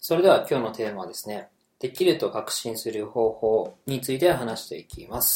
それでは今日のテーマはですね、できると確信する方法について話していきます。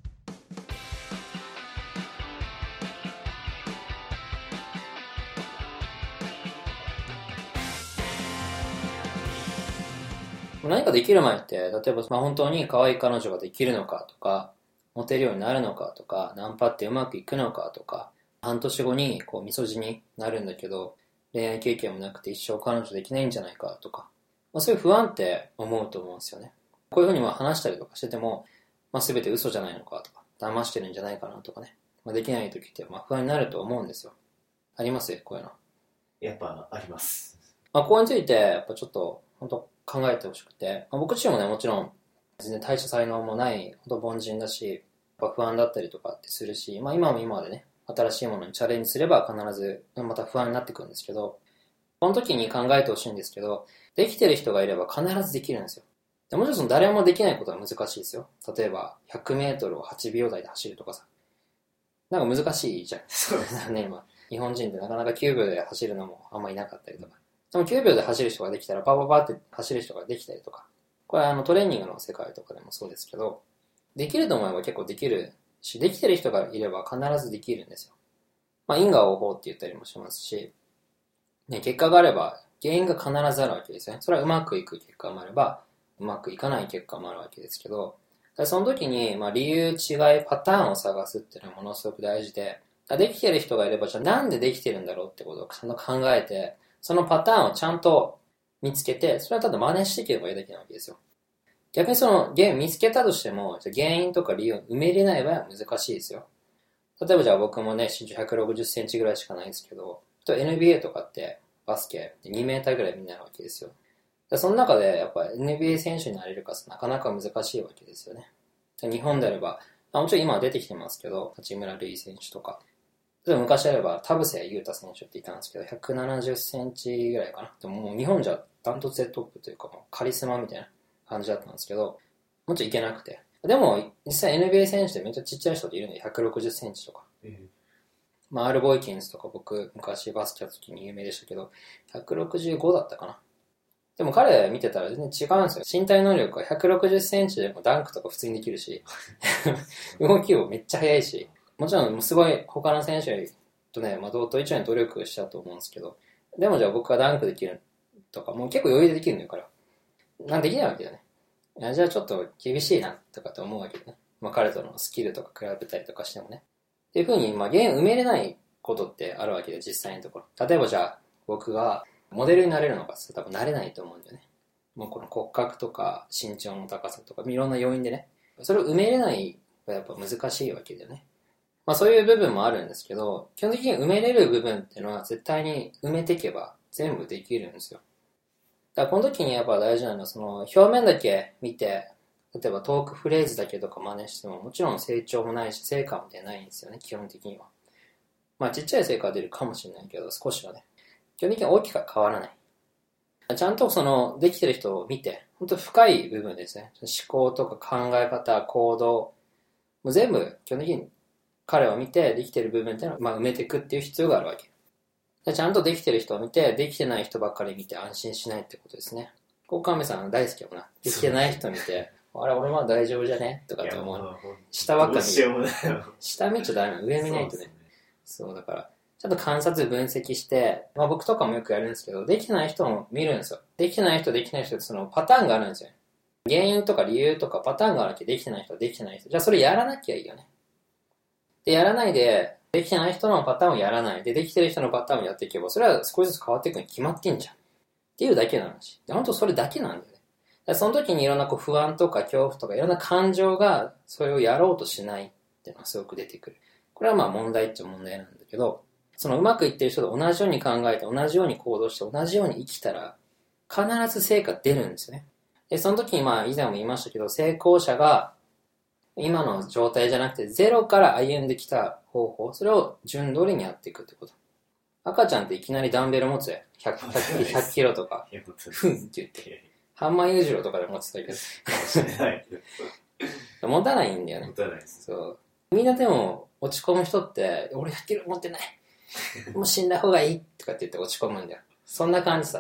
何かできる前って、例えば本当に可愛い彼女ができるのかとか、モテるようになるのかとか、ナンパってうまくいくのかとか、半年後にみそじになるんだけど、恋愛経験もなくて一生彼女できないんじゃないかとか、そういう不安って思うと思うんですよね。こういうふうに話したりとかしてても、全て嘘じゃないのかとか、騙してるんじゃないかなとかね。できない時って不安になると思うんですよ。ありますこういうの。 やっぱあります。 ここについて、やっぱちょっと、本当考えてほしくて、僕自身もね、もちろん、全然大した才能もない、本当凡人だし、やっぱ不安だったりとかってするし、今も今でね、新しいものにチャレンジすれば必ず、また不安になってくるんですけど、この時に考えてほしいんですけど、できてる人がいれば必ずできるんですよ。でもちろん誰もできないことは難しいですよ。例えば、100メートルを8秒台で走るとかさ。なんか難しいじゃん。 そうですね、今。日本人ってなかなか9秒で走るのもあんまいなかったりとか。でも9秒で走る人ができたら、パパパって走る人ができたりとか。これはトレーニングの世界とかでもそうですけど、できると思えば結構できるし、できてる人がいれば必ずできるんですよ。因果応報って言ったりもしますし、ね、結果があれば原因が必ずあるわけですね。それはうまくいく結果もあれば、うまくいかない結果もあるわけですけど、その時に理由、違い、パターンを探すっていうのはものすごく大事で、できてる人がいれば、じゃあなんでできてるんだろうってことをちゃんと考えて、そのパターンをちゃんと見つけて、それはただ真似していけばいいだけなわけですよ。逆にその原因見つけたとしても、原因とか理由を埋めれない場合は難しいですよ。例えばじゃあ僕もね、身長160センチぐらいしかないんですけど、NBA とかってバスケ2メーターぐらいみんななわけですよ。その中でやっぱ NBA 選手になれるかなかなか難しいわけですよね。日本であれば、もちろん今は出てきてますけど、八村塁選手とか。例えば昔であれば田臥勇太選手っていたんですけど、170センチぐらいかな。でももう日本じゃダントツでトップというかもうカリスマみたいな感じだったんですけど、もちろんいけなくて。でも実際 NBA 選手ってめっちゃちっちゃい人っているんで、160センチとか。アール・ボイキンスとか僕昔バスケやった時に有名でしたけど、165だったかな。でも彼見てたら全然違うんですよ。身体能力は160センチでもダンクとか普通にできるし、動きもめっちゃ速いし、もちろんすごい他の選手とね、同等以上に努力したと思うんですけど、でもじゃあ僕がダンクできるとか、もう結構余裕でできるんだよから。なんできないわけだよね。いやじゃあちょっと厳しいなとかって思うわけだね。彼とのスキルとか比べたりとかしてもね。っていう風に、原因埋めれないことってあるわけで、実際のところ。例えばじゃあ僕がモデルになれるのか多分なれないと思うんだよね。もうこの骨格とか身長の高さとかいろんな要因でね、それを埋めれないはやっぱ難しいわけだよね。そういう部分もあるんですけど、基本的に埋めれる部分っていうのは絶対に埋めていけば全部できるんですよ。だからこの時にやっぱ大事なのはその表面だけ見て、例えばトークフレーズだけとか真似してももちろん成長もないし成果も出ないんですよね、基本的には。ちっちゃい成果は出るかもしれないけど少しはね。基本的には大きくは変わらない。ちゃんとそのできてる人を見て、本当深い部分ですね。思考とか考え方、行動、もう全部基本的に彼を見てできてる部分っていうのは埋めていくっていう必要があるわけ。ちゃんとできてる人を見て、できてない人ばっかり見て安心しないってことですね。神さん大好きよな。できてない人見て、あれ俺は大丈夫じゃねとかって思う。下ばっかり見て。下見ちゃダメ。上見ないとね。そうだから。ちゃんと観察分析して、僕とかもよくやるんですけど、できてない人も見るんですよ。できてない人ってそのパターンがあるんですよ。原因とか理由とかパターンがあるわけ。できてない人、できてない人。じゃあそれやらなきゃいいよね。で、やらないで、できてない人のパターンをやらないで、できてる人のパターンをやっていけば、それは少しずつ変わっていくに決まってんじゃん。っていうだけの話。本当それだけなんだよね。その時にいろんな不安とか恐怖とかいろんな感情がそれをやろうとしないっていうのがすごく出てくる。これは問題っちゃ問題なんだけど、そのうまくいってる人と同じように考えて、同じように行動して、同じように生きたら、必ず成果出るんですよね。で、その時に以前も言いましたけど、成功者が今の状態じゃなくてゼロから歩んできた方法、それを順通りにやっていくってこと。赤ちゃんっていきなりダンベル持つよ。100キロとか、ふんって言って。ハンマー裕次郎とかで持ってたけど。持たないんだよね。 持たないです。 そう。みんなでも落ち込む人って、俺100キロ持ってない。もう死んだ方がいいとかって言って落ち込むんだよ。そんな感じさ。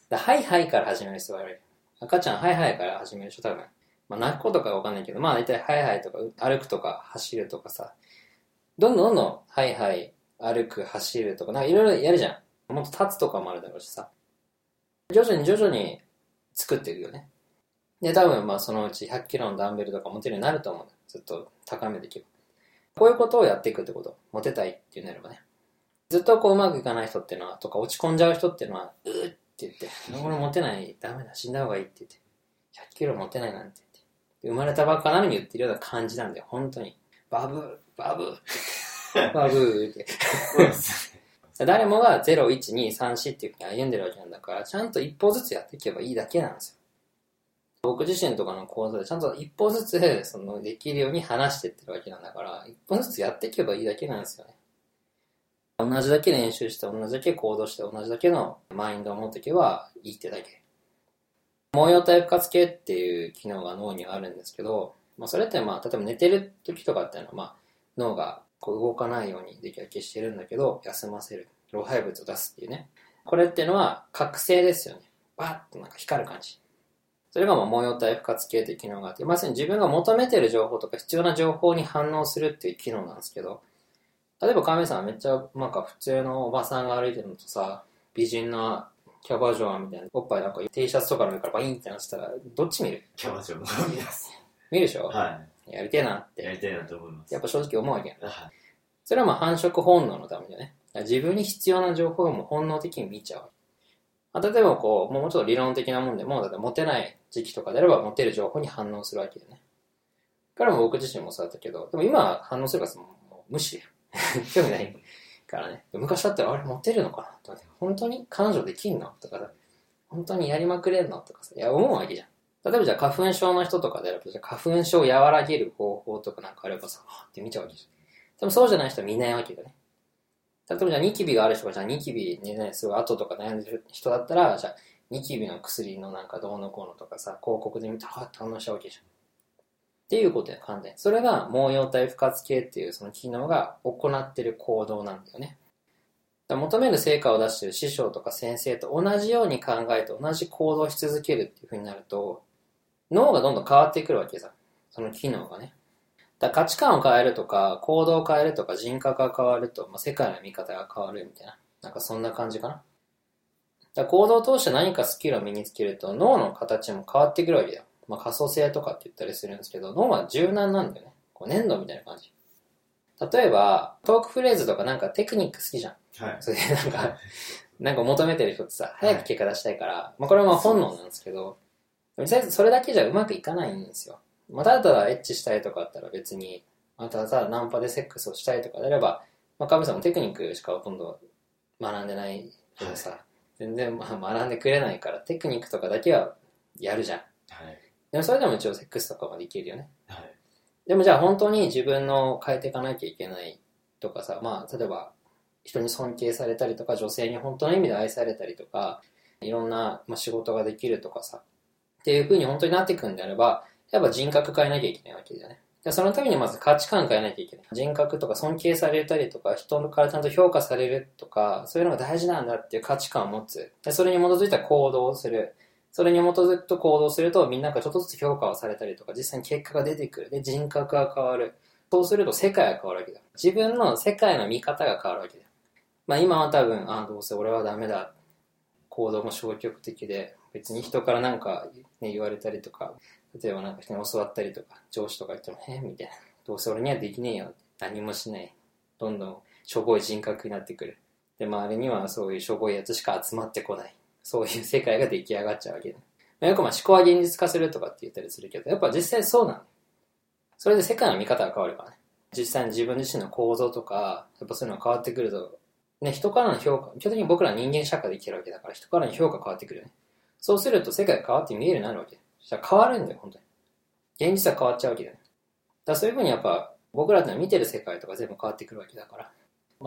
はいはいから始める人がいる。赤ちゃんはいはいから始める人多分。泣くことかわかんないけど、大体はいはいとか歩くとか走るとかさ、どんどんはいはい歩く走るとか、いろいろやるじゃん。もっと立つとかもあるだろうしさ。徐々に作っていくよね。で、多分そのうち100キロのダンベルとか持てるようになると思う。ずっと高めていけば。こういうことをやっていくってこと。モテたいっていうなればね。ずっとうまくいかない人っていうのは、とか落ち込んじゃう人っていうのは、うーって言って、俺モテない、ダメだ、死んだ方がいいって言って、100キロ持てないなんて言って、生まれたばっかなのに言ってるような感じなんだよ、本当に。バブー、バブーって言って、バブーって。誰もが0、1、2、3、4っていうふうに歩んでるわけなんだから、ちゃんと一歩ずつやっていけばいいだけなんですよ。僕自身とかの講座でちゃんと一歩ずつできるように話していってるわけなんだから、一歩ずつやっていけばいいだけなんですよね。同じだけ練習して、同じだけ行動して、同じだけのマインドを持っていけばいいってだけ。毛様体腹活系っていう機能が脳にはあるんですけど、それって例えば寝てる時とかっていうのは脳が動かないようにできるだけしてるんだけど、休ませる。老廃物を出すっていうね。これっていうのは覚醒ですよね。バッと光る感じ。それが毛様体腹活系という機能があって、まさに自分が求めてる情報とか必要な情報に反応するっていう機能なんですけど、例えば亀さんはめっちゃ普通のおばさんが歩いてるのとさ、美人なキャバ嬢みたいなおっぱいT シャツとかの上からバインってなってたらどっち見る？ キャバ嬢も見ます。 見るでしょ？ はい。 やりてえなって。 やりたいなと思います。 やっぱ正直思うわけやな。 はい。 それは繁殖本能のためだね。自分に必要な情報をもう本能的に見ちゃう。例えばもうちょっと理論的なもんでも、だってモテない時期とかであればモテる情報に反応するわけだよね。からも僕自身もそうだったけど、でも今は反応するからもう無視興味ないからね。昔だったらあれモテるのかなとか、本当に彼女できんのとかさ、本当にやりまくれんのとかさ、思うわけじゃん。例えばじゃあ花粉症の人とかであれば、じゃあ花粉症を和らげる方法とかなんかあればさ、って見ちゃうわけじゃん。でもそうじゃない人は見ないわけだね。例えばじゃあニキビがある人がじゃあニキビにね、すごい後とか悩んでる人だったら、じゃあニキビの薬のなんかどうのこうのとかさ、広告で見たら反応しちゃうわけじゃん。っていうことや簡単に。それが毛様体腹活系っていうその機能が行ってる行動なんだよね。求める成果を出している師匠とか先生と同じように考えて同じ行動し続けるっていう風になると、脳がどんどん変わってくるわけさ。その機能がね。だから価値観を変えるとか、行動を変えるとか、人格が変わると、世界の見方が変わるみたいな。なんかそんな感じかな。だから行動を通して何かスキルを身につけると、脳の形も変わってくるわけだよ。可塑性とかって言ったりするんですけど、脳は柔軟なんだよね。粘土みたいな感じ。例えば、トークフレーズとかなんかテクニック好きじゃん。 はい。 それでなんか求めてる人ってさ、早く結果出したいから、これは本能なんですけど、それだけじゃうまくいかないんですよ。ただただエッチしたいとかだったら別に、ただただナンパでセックスをしたいとかであれば、カメさんもテクニックしかほとんど学んでないけどさ、全然学んでくれないからテクニックとかだけはやるじゃん。 はい。 でもそれでも一応セックスとかはできるよね。 はい。 でもじゃあ本当に自分の変えていかなきゃいけないとかさ、例えば人に尊敬されたりとか、女性に本当の意味で愛されたりとか、いろんな仕事ができるとかさ、っていう風に本当になっていくんであれば、やっぱ人格変えなきゃいけないわけだよね。そのためにまず価値観変えなきゃいけない。人格とか尊敬されたりとか、人からちゃんと評価されるとか、そういうのが大事なんだっていう価値観を持つ。でそれに基づいた行動をする。それに基づくと行動するとみんながちょっとずつ評価をされたりとか、実際に結果が出てくる。で、人格が変わる。そうすると世界が変わるわけだ。自分の世界の見方が変わるわけだ。今は多分、どうせ俺はダメだ。行動も消極的で、別に人からなんか、言われたりとか、例えばなんか人に教わったりとか、上司とか言っても、みたいな。どうせ俺にはできねえよ。何もしない。どんどんしょぼい人格になってくる。で、周りにはそういうしょぼいやつしか集まってこない。そういう世界が出来上がっちゃうわけだ。よく思考は現実化するとかって言ったりするけど、やっぱ実際そうなの。それで世界の見方が変わるからね。実際に自分自身の構造とか、やっぱそういうのが変わってくると、ね、人からの評価、基本的に僕ら人間社会で生きてるわけだから、人からの評価変わってくるよね。そうすると世界が変わって見えるようになるわけ。そしたら変わるんだよ、本当に。現実は変わっちゃうわけだよね。だからそういうふうにやっぱ、僕らってのは見てる世界とか全部変わってくるわけだから。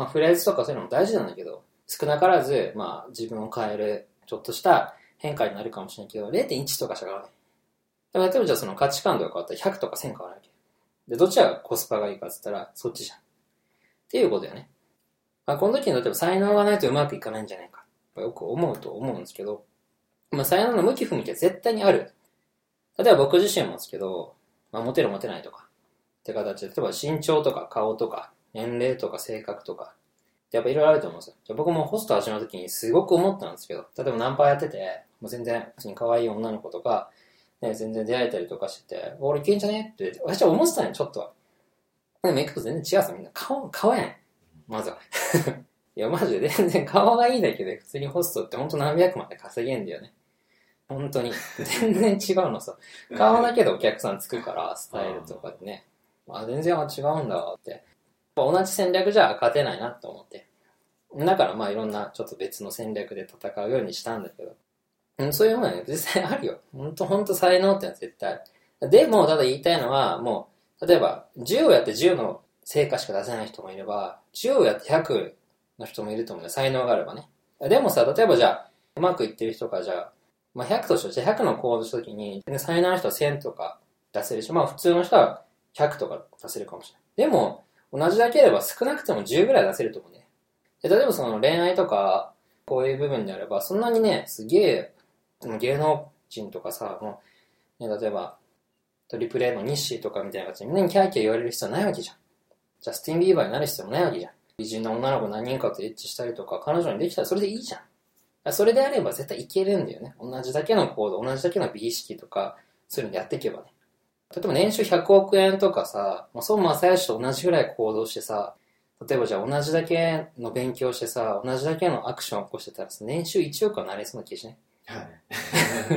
フレーズとかそういうのも大事なんだけど、少なからず、自分を変える、ちょっとした変化になるかもしれないけど、0.1 とかしか変わらない。でも例えばじゃあその価値観とか変わったら100とか1000変わるわけ。で、どっちがコスパがいいかって言ったら、そっちじゃん。っていうことだよね。この時に例えば才能がないとうまくいかないんじゃないか。よく思うんですけど、 まあ、才能の向き不向きは絶対にある。例えば僕自身もですけど、まあ、モテるモテないとか、って形で、例えば身長とか顔とか、年齢とか性格とか、やっぱいろいろあると思うんですよ。じゃあ僕もホスト始めた時にすごく思ったんですけど、例えばナンパやってて、もう全然、普通に可愛い女の子とか、ね、全然出会えたりとかしてて、俺いけんじゃねって、私は思ってたね、ちょっとは。でも行くと全然違うんですよ、みんな。顔やん。まずは。いや、マジで全然顔がいいだけで、普通にホストってほんと何百万で稼げんだよね。本当に。全然違うのさ。顔だけでお客さんつくから、スタイルとかでね。あ、全然違うんだって。同じ戦略じゃ勝てないなと思って。だからまあいろんなちょっと別の戦略で戦うようにしたんだけど。そういうものはね、実際あるよ。ほんと才能ってのは絶対。でも、ただ言いたいのは、もう、例えば、10をやって10の成果しか出せない人もいれば、10をやって100の人もいると思うんだよ。才能があればね。でもさ、例えばじゃあ、うまくいってる人がじゃあ、まあ100として、じゃあ100の行動したときに、才能の人は1000とか出せるし、まあ普通の人は100とか出せるかもしれない。でも、同じだければ少なくても10ぐらい出せると思うね。で例えばその恋愛とか、こういう部分であれば、そんなにね、すげえ、芸能人とかさ、もう、ね、例えば、トリプル A のニッシーとかみたいな形でみんなにキャーキャー言われる必要はないわけじゃん。ジャスティン・ビーバーになる必要もないわけじゃん。美人な女の子何人かとエッチしたりとか、彼女にできたらそれでいいじゃん。それであれば絶対いけるんだよね。同じだけの行動、同じだけの美意識とか、そういうのやっていけばね。例えば年収100億円とかさ、孫正義と同じぐらい行動してさ、例えばじゃあ同じだけの勉強してさ、同じだけのアクションを起こしてたらさ、年収1億はなれそうな気しない？ はい。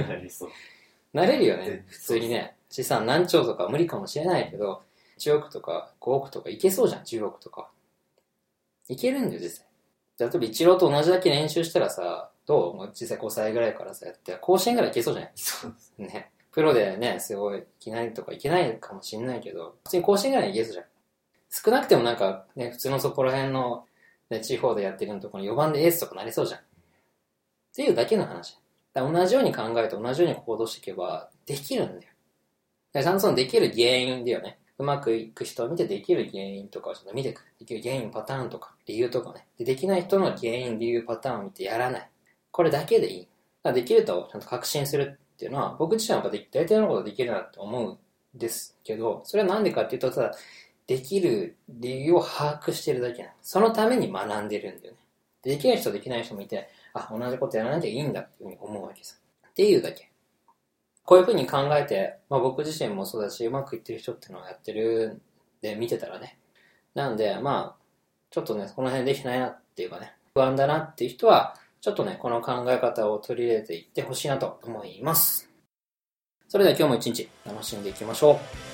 なりそう。 なれるよね。普通にね。資産何兆とか無理かもしれないけど、1億とか5億とかいけそうじゃん、10億とか。いけるんだよ、実際。例えば一郎と同じだけ練習したらさ、どう？もう小さい5歳ぐらいからさ、やって、甲子園ぐらいいけそうじゃない？ そうですね。プロでね、すごい、いきなりとかいけないかもしれないけど、普通に甲子園ぐらいいけそうじゃん。少なくてもなんか、ね、普通のそこら辺の、ね、地方でやってるのところに4番でエースとかなりそうじゃん。っていうだけの話。だから同じように考えて同じように行動していけば、できるんだよ。ちゃんとそのできる原因だよね。うまくいく人を見てできる原因とかをちょっと見ていく。できる原因、パターンとか、理由とかね。できない人の原因、理由、パターンを見てやらない。これだけでいい。できるとちゃんと確信するっていうのは、僕自身は大体のことできるなって思うんですけど、それはなんでかっていうと、ただ、できる理由を把握してるだけなの。そのために学んでるんだよね。できない人できない人もいて、あ、同じことやらなきゃいいんだっていうふうに思うわけさ。っていうだけ。こういうふうに考えて、まあ僕自身もそうだし、うまくいってる人っていうのをやってるんで見てたらね。なんで、まあ、ちょっとね、この辺できないなっていうかね、不安だなっていう人は、ちょっとね、この考え方を取り入れていってほしいなと思います。それでは今日も一日楽しんでいきましょう。